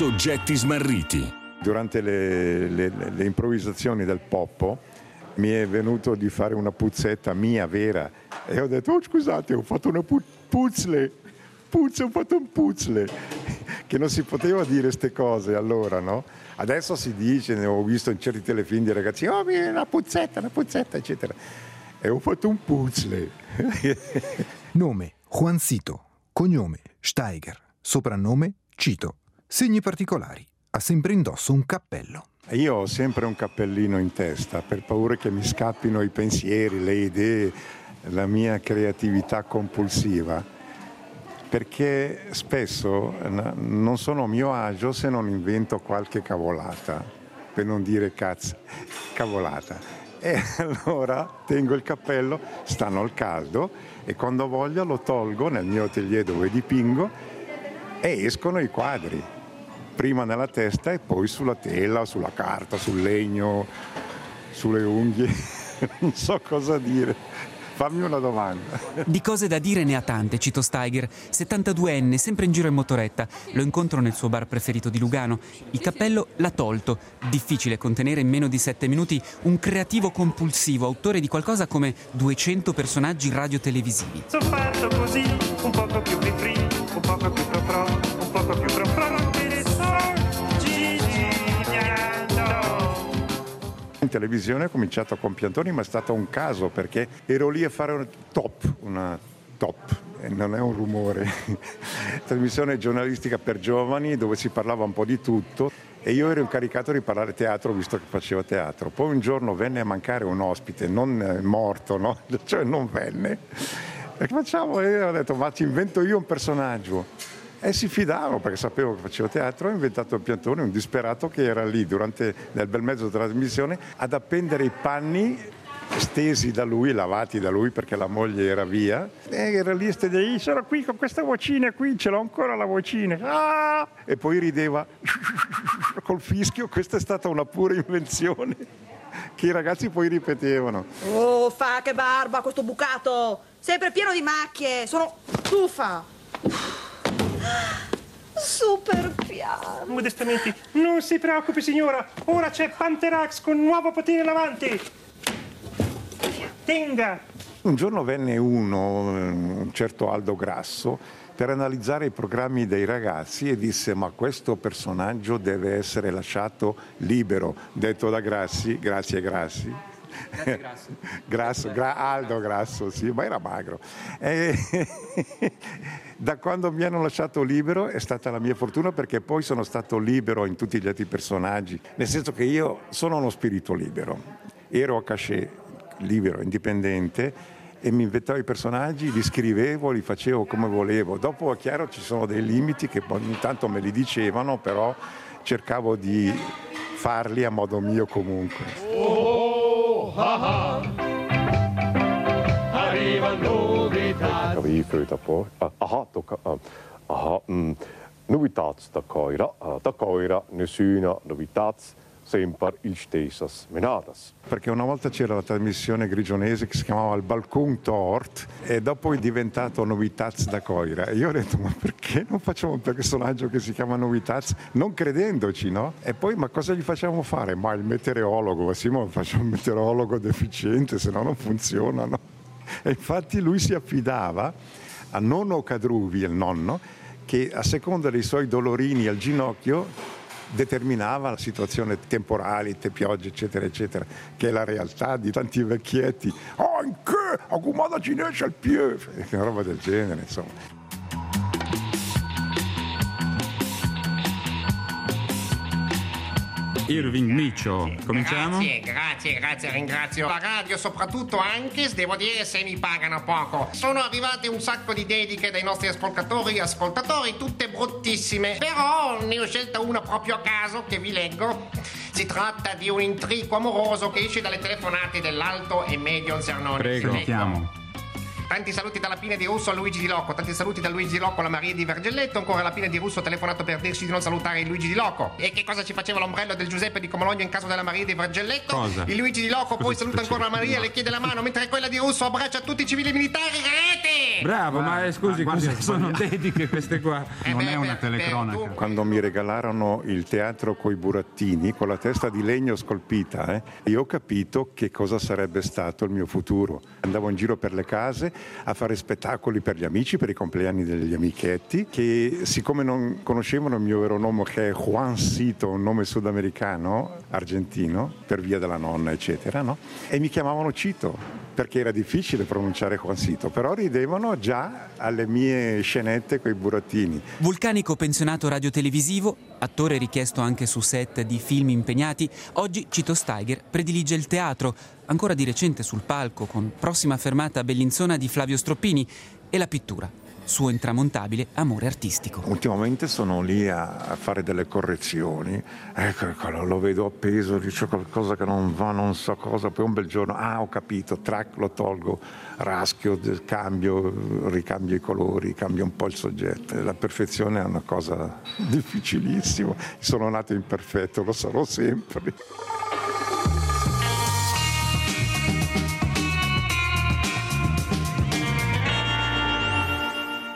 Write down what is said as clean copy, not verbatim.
Soggetti smarriti. Durante le improvvisazioni del Poppo mi è venuto di fare una puzzetta mia vera e ho detto: oh, scusate, ho fatto una puzzle, ho fatto un puzzle, che non si poteva dire ste cose allora, no? Adesso si dice, ne ho visto in certi telefilm di ragazzi: oh, una puzzetta, eccetera. E ho fatto un puzzle. Nome Juancito, cognome Steiger, soprannome Cito, segni particolari, ha sempre indosso un cappello. Io ho sempre un cappellino in testa per paura che mi scappino i pensieri, le idee, la mia creatività compulsiva, perché spesso non sono a mio agio se non invento qualche cavolata, per non dire cavolata. E allora tengo il cappello, stanno al caldo, e quando voglio lo tolgo nel mio atelier dove dipingo e escono i quadri. Prima nella testa e poi sulla tela, sulla carta, sul legno, sulle unghie. Non so cosa dire. Fammi una domanda. Di cose da dire ne ha tante, Cito Steiger, 72enne, sempre in giro in motoretta. Lo incontro nel suo bar preferito di Lugano. Il cappello l'ha tolto. Difficile contenere in meno di 7 minuti un creativo compulsivo, autore di qualcosa come 200 personaggi radiotelevisivi. Sono fatto così, un poco più free, un poco più pro, un poco più pro. In televisione ho cominciato con Piantoni, ma è stato un caso perché ero lì a fare una top, e non è un rumore, trasmissione giornalistica per giovani dove si parlava un po' di tutto e io ero incaricato di parlare teatro visto che facevo teatro. Poi un giorno venne a mancare un ospite, non morto, no? Cioè non venne. E che facciamo? E ho detto: ma ci invento io un personaggio. E si fidavano perché sapevo che facevo teatro. Ho inventato il Piantone, un disperato che era lì nel bel mezzo della trasmissione ad appendere i panni stesi da lui, lavati da lui perché la moglie era via, e era lì e sono qui con questa vocina qui, ce l'ho ancora la vocina, ah! E poi rideva col fischio. Questa è stata una pura invenzione che i ragazzi poi ripetevano. Oh, fa che barba questo bucato, sempre pieno di macchie, sono stufa. Super piano. Modestamente, non si preoccupi signora, ora c'è Panterax con nuovo patino in avanti. Tenga. Un giorno venne un certo Aldo Grasso per analizzare i programmi dei ragazzi e disse: ma questo personaggio deve essere lasciato libero, detto da Grassi, grazie Grassi. Aldo Grasso, sì, ma era magro. Da quando mi hanno lasciato libero è stata la mia fortuna, perché poi sono stato libero in tutti gli altri personaggi, nel senso che io sono uno spirito libero, ero a cachet, libero, indipendente, e mi inventavo i personaggi, li scrivevo, li facevo come volevo. Dopo è chiaro ci sono dei limiti che ogni tanto me li dicevano, però cercavo di farli a modo mio comunque. Arriva novità. Novitats da Coira, nessuna novitats, sempre il stessas menadas. Perché una volta c'era la trasmissione grigionese che si chiamava Il Balcon Tort e dopo è diventato Novitats da Coira. E io ho detto: ma perché non facciamo un personaggio che si chiama Novitats? Non credendoci, no? E poi, ma cosa gli facciamo fare? Ma il meteorologo, sì, ma facciamo un meteorologo deficiente, se no non funziona, no? E infatti lui si affidava a nonno Cadruvi, il nonno, che a seconda dei suoi dolorini al ginocchio determinava la situazione temporale, piogge, eccetera, eccetera, che è la realtà di tanti vecchietti. Anche a gumada cinese al piede, una roba del genere, insomma. Irving Micio, cominciamo? Grazie, ringrazio la radio, soprattutto anche, devo dire, se mi pagano poco. Sono arrivate un sacco di dediche dai nostri ascoltatori, tutte bruttissime, però ne ho scelta una proprio a caso che vi leggo. Si tratta di un intrico amoroso che esce dalle telefonate dell'Alto e Medio Zernoni. Prego, sentiamo. Tanti saluti dalla Pina di Russo a Luigi Di Locco, tanti saluti da Luigi Di Locco alla Maria di Vergelletto, ancora la Pina di Russo ha telefonato per dirci di non salutare il Luigi Di Locco. E che cosa ci faceva l'ombrello del Giuseppe di Comologno in caso della Maria di Vergelletto? Cosa? Il Luigi Di Locco poi saluta ancora la Maria, le chiede la mano, mentre quella di Russo abbraccia tutti i civili e militari. Rete! Bravo, ma scusi, cosa sono dediche queste qua? Non è una telecronaca. Quando mi regalarono il teatro coi burattini, con la testa di legno scolpita, io ho capito che cosa sarebbe stato il mio futuro. Andavo in giro per le case a fare spettacoli per gli amici, per i compleanni degli amichetti, che siccome non conoscevano il mio vero nome, che è Juancito, un nome sudamericano, argentino, per via della nonna, eccetera, no? E mi chiamavano Cito, perché era difficile pronunciare Juancito, però ridevano già alle mie scenette coi burattini. Vulcanico pensionato radiotelevisivo, attore richiesto anche su set di film impegnati, oggi Cito Staiger predilige il teatro, ancora di recente sul palco con prossima fermata a Bellinzona di Flavio Stroppini, e la pittura, suo intramontabile amore artistico. Ultimamente sono lì a fare delle correzioni, ecco, lo vedo appeso, dice qualcosa che non va, non so cosa, poi un bel giorno, ho capito, track, lo tolgo, raschio, cambio, ricambio i colori, cambio un po' il soggetto. La perfezione è una cosa difficilissima, sono nato imperfetto, lo sarò sempre.